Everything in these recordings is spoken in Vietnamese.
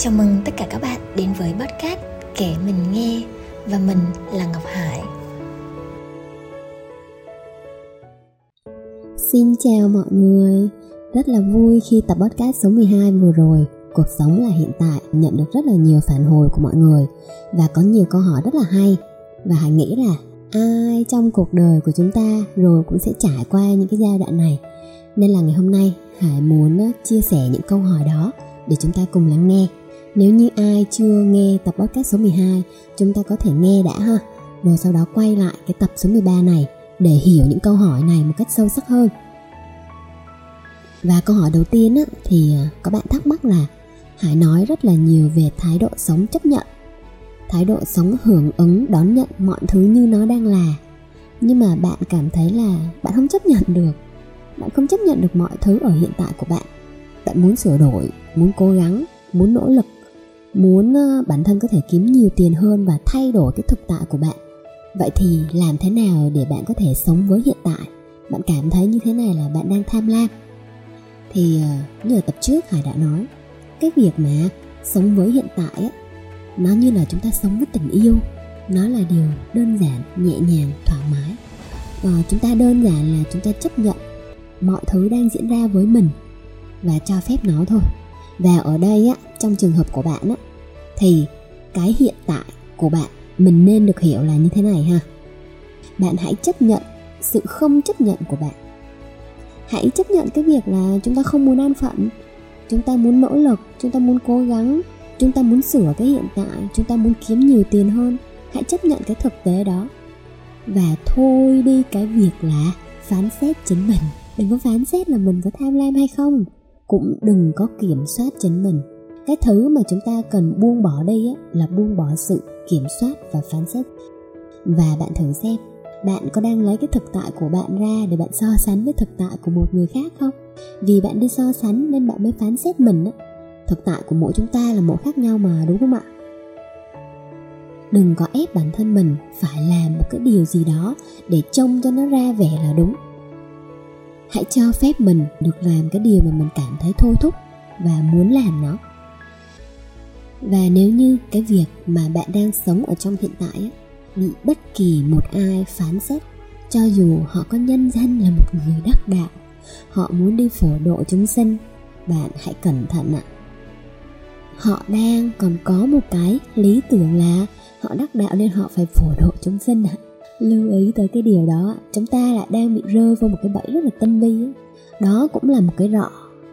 Chào mừng tất cả các bạn đến với podcast Kể Mình Nghe. Và mình là Ngọc Hải. Xin chào mọi người. Rất là vui khi tập podcast số 12 vừa rồi, Cuộc sống là hiện tại, nhận được rất là nhiều phản hồi của mọi người. Và có nhiều câu hỏi rất là hay. Và Hải nghĩ là ai trong cuộc đời của chúng ta rồi cũng sẽ trải qua những cái giai đoạn này. Nên là ngày hôm nay Hải muốn chia sẻ những câu hỏi đó để chúng ta cùng lắng nghe. Nếu như ai chưa nghe tập podcast số 12, chúng ta có thể nghe đã ha. Rồi sau đó quay lại cái tập số 13 này để hiểu những câu hỏi này một cách sâu sắc hơn. Và câu hỏi đầu tiên thì các bạn thắc mắc là Hải nói rất là nhiều về thái độ sống chấp nhận, thái độ sống hưởng ứng đón nhận mọi thứ như nó đang là. Nhưng mà bạn cảm thấy là bạn không chấp nhận được. Bạn không chấp nhận được mọi thứ ở hiện tại của bạn. Bạn muốn sửa đổi, muốn cố gắng, muốn nỗ lực, muốn bản thân có thể kiếm nhiều tiền hơn và thay đổi cái thực tại của bạn. Vậy thì làm thế nào để bạn có thể sống với hiện tại? Bạn cảm thấy như thế này là bạn đang tham lam. Thì như ở tập trước Hải đã nói, cái việc mà sống với hiện tại nó như là chúng ta sống với tình yêu. Nó là điều đơn giản, nhẹ nhàng, thoải mái. Chúng ta đơn giản là chúng ta chấp nhận mọi thứ đang diễn ra với mình và cho phép nó thôi. Và ở đây trong trường hợp của bạn thì cái hiện tại của bạn mình nên được hiểu là như thế này ha. Bạn hãy chấp nhận sự không chấp nhận của bạn. Hãy chấp nhận cái việc là chúng ta không muốn an phận, chúng ta muốn nỗ lực, chúng ta muốn cố gắng, chúng ta muốn sửa cái hiện tại, chúng ta muốn kiếm nhiều tiền hơn. Hãy chấp nhận cái thực tế đó và thôi đi cái việc là phán xét chính mình. Đừng có phán xét là mình có tham lam hay không, cũng đừng có kiểm soát chính mình. Cái thứ mà chúng ta cần buông bỏ đây là buông bỏ sự kiểm soát và phán xét. Và bạn thử xem, bạn có đang lấy cái thực tại của bạn ra để bạn so sánh với thực tại của một người khác không? Vì bạn đi so sánh nên bạn mới phán xét mình Thực tại của mỗi chúng ta là một khác nhau mà, đúng không ạ? Đừng có ép bản thân mình phải làm một cái điều gì đó để trông cho nó ra vẻ là đúng. Hãy cho phép mình được làm cái điều mà mình cảm thấy thôi thúc và muốn làm nó. Và nếu như cái việc mà bạn đang sống ở trong hiện tại bị bất kỳ một ai phán xét, cho dù họ có nhân danh là một người đắc đạo, họ muốn đi phổ độ chúng sinh, bạn hãy cẩn thận ạ. Họ đang còn có một cái lý tưởng là họ đắc đạo nên họ phải phổ độ chúng sinh ạ. Lưu ý tới cái điều đó, chúng ta lại đang bị rơi vào một cái bẫy rất là tinh vi. Đó cũng là một cái rọ.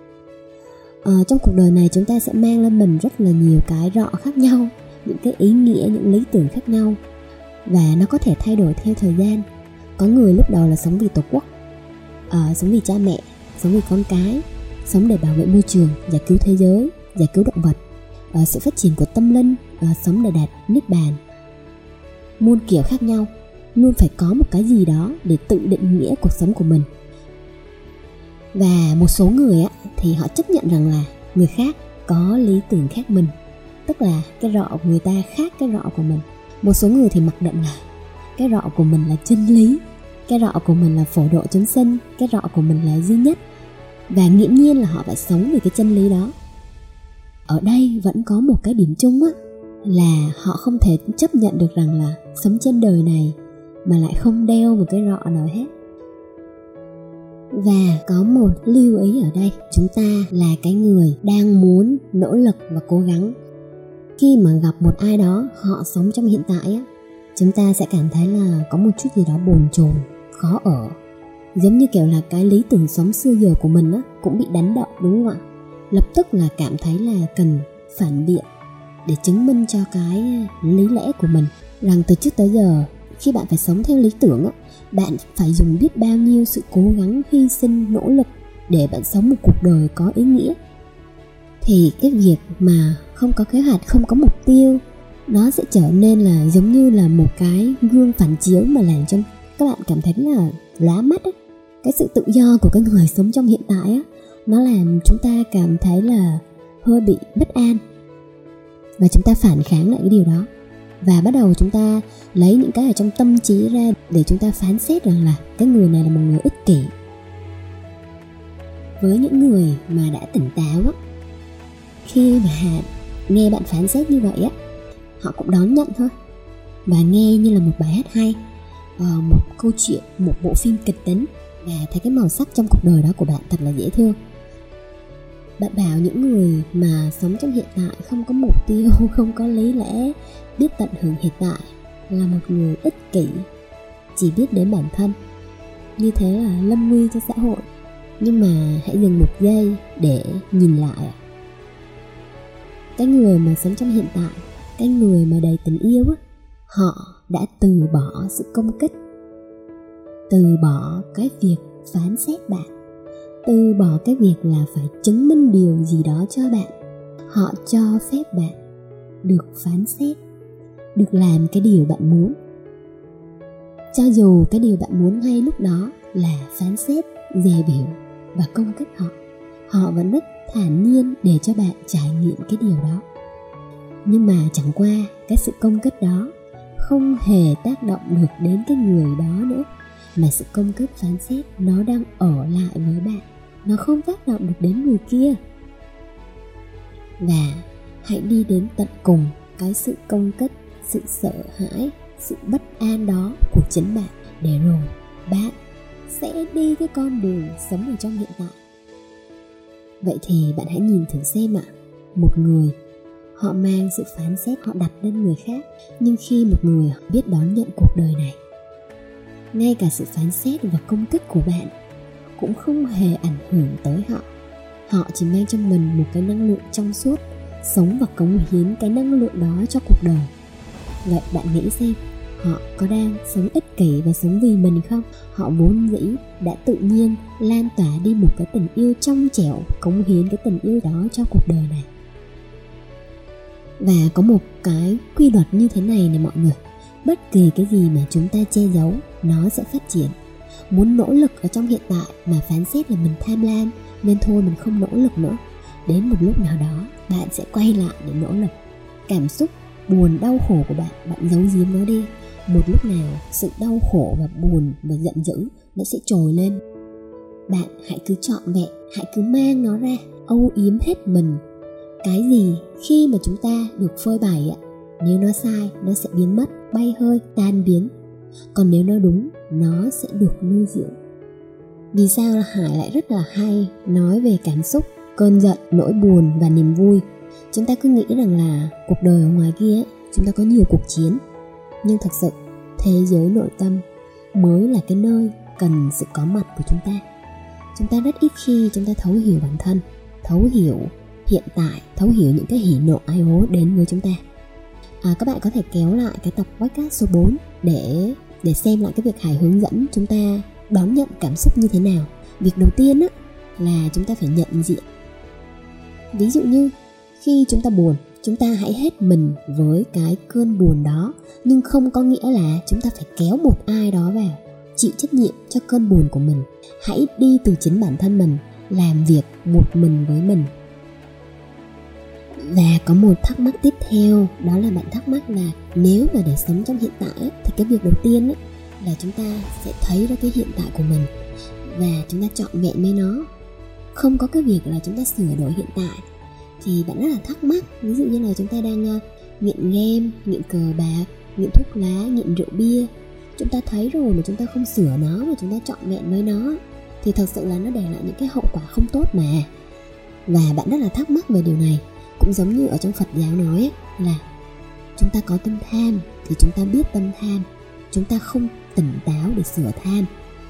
Trong cuộc đời này chúng ta sẽ mang lên mình rất là nhiều cái rọ khác nhau, những cái ý nghĩa, những lý tưởng khác nhau. Và nó có thể thay đổi theo thời gian. Có người lúc đầu là sống vì tổ quốc, sống vì cha mẹ, sống vì con cái, sống để bảo vệ môi trường, giải cứu thế giới, giải cứu động vật, sự phát triển của tâm linh, sống để đạt niết bàn. Muôn kiểu khác nhau, luôn phải có một cái gì đó để tự định nghĩa cuộc sống của mình. Và một số người thì họ chấp nhận rằng là người khác có lý tưởng khác mình, tức là cái rọ của người ta khác cái rọ của mình. Một số người thì mặc định là cái rọ của mình là chân lý, cái rọ của mình là phổ độ chúng sinh, cái rọ của mình là duy nhất. Và nghiễm nhiên là họ phải sống vì cái chân lý đó. Ở đây vẫn có một cái điểm chung là họ không thể chấp nhận được rằng là sống trên đời này mà lại không đeo một cái rọ nào hết. Và có một lưu ý ở đây, chúng ta là cái người đang muốn nỗ lực và cố gắng. Khi mà gặp một ai đó họ sống trong hiện tại chúng ta sẽ cảm thấy là có một chút gì đó bồn chồn, khó ở. Giống như kiểu là cái lý tưởng sống xưa giờ của mình cũng bị đánh động, đúng không ạ? Lập tức là cảm thấy là cần phản biện để chứng minh cho cái lý lẽ của mình, rằng từ trước tới giờ khi bạn phải sống theo lý tưởng bạn phải dùng biết bao nhiêu sự cố gắng, hy sinh, nỗ lực để bạn sống một cuộc đời có ý nghĩa. Thì cái việc mà không có kế hoạch, không có mục tiêu, nó sẽ trở nên là giống như là một cái gương phản chiếu mà làm cho các bạn cảm thấy là lóa mắt Cái sự tự do của cái người sống trong hiện tại nó làm chúng ta cảm thấy là hơi bị bất an. Và chúng ta phản kháng lại cái điều đó. Và bắt đầu chúng ta lấy những cái ở trong tâm trí ra để chúng ta phán xét rằng là cái người này là một người ích kỷ. Với những người mà đã tỉnh táo khi mà nghe bạn phán xét như vậy á, họ cũng đón nhận thôi và nghe như là một bài hát hay, một câu chuyện, một bộ phim kịch tính, và thấy cái màu sắc trong cuộc đời đó của bạn thật là dễ thương. Bạn bảo những người mà sống trong hiện tại, không có mục tiêu, không có lý lẽ, biết tận hưởng hiện tại là một người ích kỷ, chỉ biết đến bản thân. Như thế là lâm nguy cho xã hội. Nhưng mà hãy dừng một giây để nhìn lại. Cái người mà sống trong hiện tại, cái người mà đầy tình yêu á, họ đã từ bỏ sự công kích, từ bỏ cái việc phán xét bạn, từ bỏ cái việc là phải chứng minh điều gì đó cho bạn. Họ cho phép bạn được phán xét, được làm cái điều bạn muốn. Cho dù cái điều bạn muốn ngay lúc đó là phán xét, dè bỉu và công kích họ, họ vẫn rất thản nhiên để cho bạn trải nghiệm cái điều đó. Nhưng mà chẳng qua cái sự công kích đó không hề tác động được đến cái người đó nữa, mà sự công kích phán xét nó đang ở lại với bạn, nó không tác động được đến người kia. Và hãy đi đến tận cùng cái sự công kích, sự sợ hãi, sự bất an đó của chính bạn, để rồi bạn sẽ đi cái con đường sống ở trong hiện tại. Vậy thì bạn hãy nhìn thử xem ạ, một người họ mang sự phán xét họ đặt lên người khác, nhưng khi một người biết đón nhận cuộc đời này, ngay cả sự phán xét và công kích của bạn cũng không hề ảnh hưởng tới họ. Họ chỉ mang trong mình một cái năng lượng trong suốt, sống và cống hiến cái năng lượng đó cho cuộc đời. Vậy bạn nghĩ xem, họ có đang sống ích kỷ và sống vì mình không? Họ vốn dĩ đã tự nhiên lan tỏa đi một cái tình yêu trong trẻo, cống hiến cái tình yêu đó cho cuộc đời này. Và có một cái quy luật như thế này này mọi người, bất kỳ cái gì mà chúng ta che giấu, nó sẽ phát triển. Muốn nỗ lực ở trong hiện tại mà phán xét là mình tham lam, nên thôi mình không nỗ lực nữa. Đến một lúc nào đó, bạn sẽ quay lại để nỗ lực. Cảm xúc buồn, đau khổ của bạn, bạn giấu giếm nó đi. Một lúc nào, sự đau khổ và buồn và giận dữ nó sẽ trồi lên. Bạn hãy cứ trọn vẹn, hãy cứ mang nó ra, âu yếm hết mình. Cái gì khi mà chúng ta được phơi bày, nếu nó sai, nó sẽ biến mất, bay hơi, tan biến. Còn nếu nó đúng, nó sẽ được nuôi dưỡng. Vì sao là Hải lại rất là hay nói về cảm xúc, cơn giận, nỗi buồn và niềm vui? Chúng ta cứ nghĩ rằng là cuộc đời ở ngoài kia chúng ta có nhiều cuộc chiến, nhưng thật sự thế giới nội tâm mới là cái nơi cần sự có mặt của chúng ta. Chúng ta rất ít khi chúng ta thấu hiểu bản thân, thấu hiểu hiện tại, thấu hiểu những cái hỉ nộ ái ố đến với chúng ta. Các bạn có thể kéo lại cái tập podcast số 4 để xem lại cái việc Hải hướng dẫn chúng ta đón nhận cảm xúc như thế nào. Việc đầu tiên là chúng ta phải nhận diện. Ví dụ như khi chúng ta buồn, chúng ta hãy hết mình với cái cơn buồn đó, nhưng không có nghĩa là chúng ta phải kéo một ai đó vào chịu trách nhiệm cho cơn buồn của mình. Hãy đi từ chính bản thân mình, làm việc một mình với mình. Và có một thắc mắc tiếp theo, đó là bạn thắc mắc là nếu mà để sống trong hiện tại thì cái việc đầu tiên là chúng ta sẽ thấy ra cái hiện tại của mình và chúng ta trọn vẹn với nó. Không có cái việc là chúng ta sửa đổi hiện tại. Thì bạn rất là thắc mắc, ví dụ như là chúng ta đang nghiện game, nghiện cờ bạc, nghiện thuốc lá, nghiện rượu bia. Chúng ta thấy rồi mà chúng ta không sửa nó, mà chúng ta trọn vẹn với nó, thì thật sự là nó để lại những cái hậu quả không tốt mà. Và bạn rất là thắc mắc về điều này. Cũng giống như ở trong Phật giáo nói là chúng ta có tâm tham thì chúng ta biết tâm tham, chúng ta không tỉnh táo để sửa tham.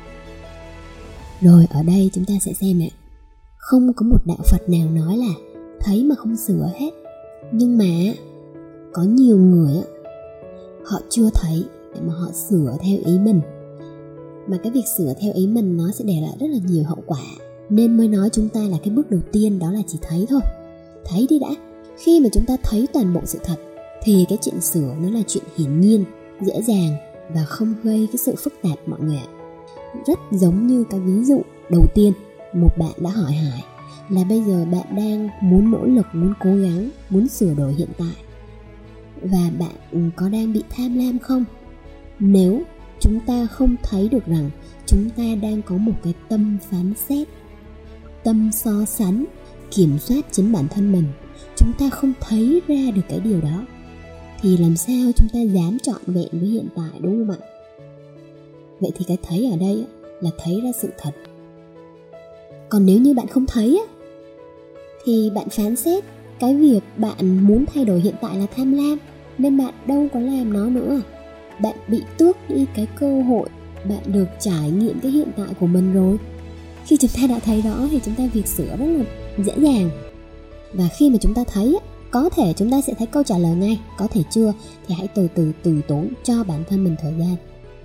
Rồi ở đây chúng ta sẽ xem ạ, không có một đạo Phật nào nói là thấy mà không sửa hết. Nhưng mà có nhiều người họ chưa thấy mà họ sửa theo ý mình. Mà cái việc sửa theo ý mình nó sẽ để lại rất là nhiều hậu quả. Nên mới nói chúng ta là cái bước đầu tiên đó là chỉ thấy thôi. Thấy đi đã. Khi mà chúng ta thấy toàn bộ sự thật thì cái chuyện sửa nó là chuyện hiển nhiên, dễ dàng và không gây cái sự phức tạp mọi người ạ. Rất giống như cái ví dụ đầu tiên, một bạn đã hỏi Hải là bây giờ bạn đang muốn nỗ lực, muốn cố gắng, muốn sửa đổi hiện tại, và bạn có đang bị tham lam không? Nếu chúng ta không thấy được rằng chúng ta đang có một cái tâm phán xét, tâm so sánh, kiểm soát chính bản thân mình, chúng ta không thấy ra được cái điều đó thì làm sao chúng ta dám trọn vẹn với hiện tại, đúng không ạ? Vậy thì cái thấy ở đây là thấy ra sự thật. Còn nếu như bạn không thấy thì bạn phán xét cái việc bạn muốn thay đổi hiện tại là tham lam, nên bạn đâu có làm nó nữa. Bạn bị tước đi cái cơ hội bạn được trải nghiệm cái hiện tại của mình rồi. Khi chúng ta đã thấy đó thì chúng ta việc sửa rất là dễ dàng. Và khi mà chúng ta thấy, có thể chúng ta sẽ thấy câu trả lời ngay, có thể chưa thì hãy từ từ từ tốn cho bản thân mình thời gian.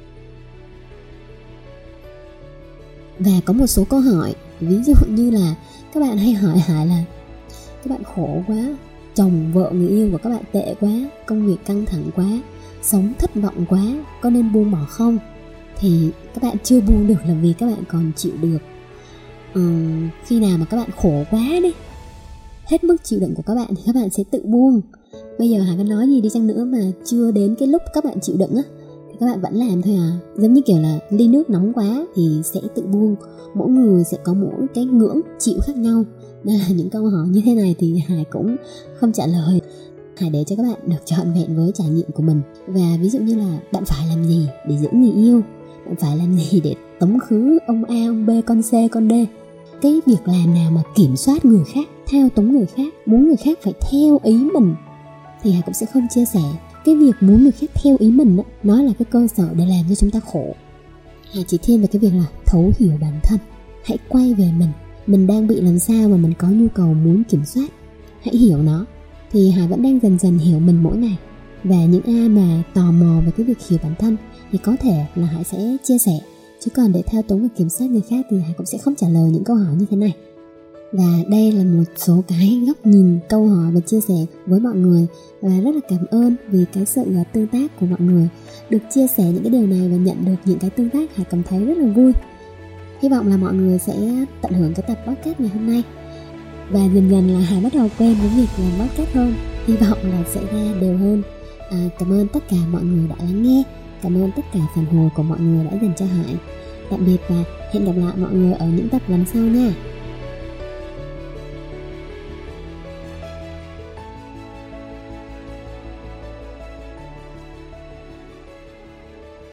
Và có một số câu hỏi, ví dụ như là các bạn hay hỏi Hải là các bạn khổ quá, chồng vợ người yêu của các bạn tệ quá, công việc căng thẳng quá, sống thất vọng quá, có nên buông bỏ không? Thì các bạn chưa buông được là vì các bạn còn chịu được. Khi nào mà các bạn khổ quá đi, hết mức chịu đựng của các bạn thì các bạn sẽ tự buông. Bây giờ Hải có nói gì đi chăng nữa mà chưa đến cái lúc các bạn chịu đựng thì các bạn vẫn làm thôi à. Giống như kiểu là ly nước nóng quá thì sẽ tự buông. Mỗi người sẽ có mỗi cái ngưỡng chịu khác nhau, nên là những câu hỏi như thế này thì Hải cũng không trả lời. Hải để cho các bạn được trọn vẹn với trải nghiệm của mình. Và ví dụ như là bạn phải làm gì để giữ người yêu, bạn phải làm gì để tống khứ ông A, ông B, con C, con D. Cái việc làm nào mà kiểm soát người khác, thao túng người khác, muốn người khác phải theo ý mình thì Hải cũng sẽ không chia sẻ. Cái việc muốn người khác theo ý mình nó là cái cơ sở để làm cho chúng ta khổ. Hải chỉ thiên về cái việc là thấu hiểu bản thân. Hãy quay về mình đang bị làm sao mà mình có nhu cầu muốn kiểm soát. Hãy hiểu nó. Thì Hải vẫn đang dần dần hiểu mình mỗi ngày. Và những ai mà tò mò về cái việc hiểu bản thân thì có thể là Hải sẽ chia sẻ. Chứ còn để thao túng và kiểm soát người khác thì Hải cũng sẽ không trả lời những câu hỏi như thế này. Và đây là một số cái góc nhìn, câu hỏi và chia sẻ với mọi người. Và rất là cảm ơn vì cái sự tương tác của mọi người. Được chia sẻ những cái điều này và nhận được những cái tương tác, Hải cảm thấy rất là vui. Hy vọng là mọi người sẽ tận hưởng cái tập podcast ngày hôm nay. Và dần dần là Hải bắt đầu quen với việc làm podcast hơn. Hy vọng là sẽ ra đều hơn. Cảm ơn tất cả mọi người đã lắng nghe. Cảm ơn tất cả phản hồi của mọi người đã dành cho Hải. Tạm biệt và hẹn gặp lại mọi người ở những tập lần sau nha.